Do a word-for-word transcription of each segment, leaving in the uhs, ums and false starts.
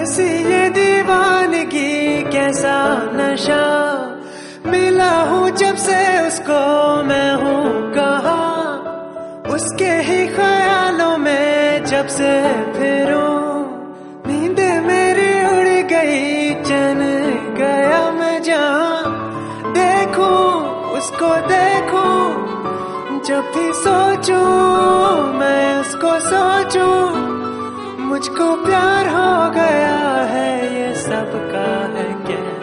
कैसी ये दीवानगी, कैसा नशा, मिला हूँ जब से उसको मैं हूँ कहाँ, उसके ही ख्यालों में जब से फिरूं, नींद मेरी उड़ गई, चैन गया मैं जहाँ देखूं उसको देखूं, जब भी सोचूं मैं उसको सोचूं, मुझको प्यार हो गया है ये सबका है कहना।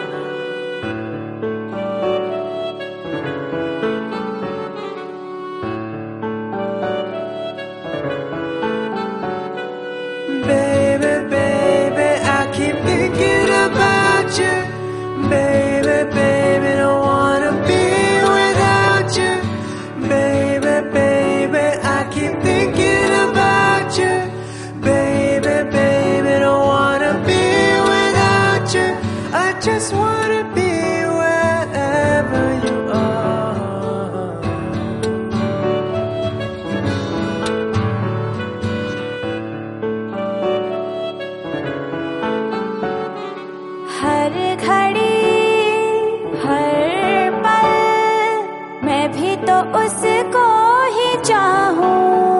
Baby, baby, I keep thinking about you. Baby, baby, don't wanna be without you. Baby, baby, I keep thinking about you. Baby, baby, don't wanna be without you. I just wanna be wherever you are. हर घड़ी हर पल मैं भी तो उसको ही चाहूं,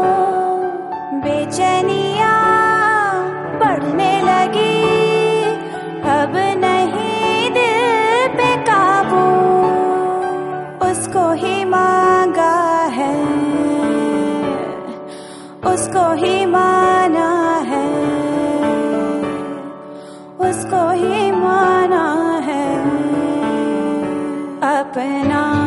बेचैनियां बढ़ने लगी, अब नहीं दिल पे काबू, उसको ही मांगा है, उसको ही माना है, उसको ही माना है अपना।